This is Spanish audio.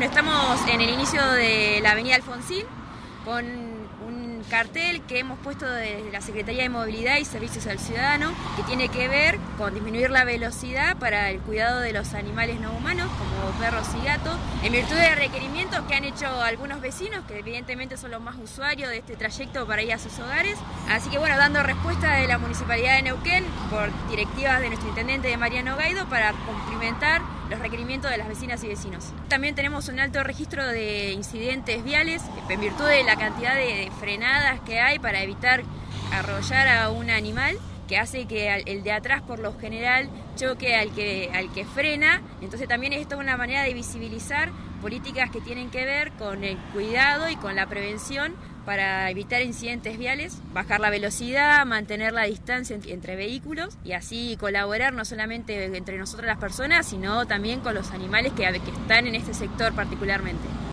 Bueno, estamos en el inicio de la avenida Alfonsín con un cartel que hemos puesto desde la Secretaría de Movilidad y Servicios al Ciudadano que tiene que ver con disminuir la velocidad para el cuidado de los animales no humanos como perros y gatos en virtud de requerimientos que han hecho algunos vecinos que evidentemente son los más usuarios de este trayecto para ir a sus hogares. Así que bueno, dando respuesta de la Municipalidad de Neuquén por directivas de nuestro intendente Mariano Gaido para cumplimentar los requerimientos de las vecinas y vecinos. También tenemos un alto registro de incidentes viales en virtud de la cantidad de frenadas que hay para evitar arrollar a un animal, que hace que el de atrás por lo general choque al que frena. Entonces también esto es una manera de visibilizar políticas que tienen que ver con el cuidado y con la prevención para evitar incidentes viales, bajar la velocidad, mantener la distancia entre vehículos y así colaborar no solamente entre nosotros las personas, sino también con los animales que están en este sector particularmente.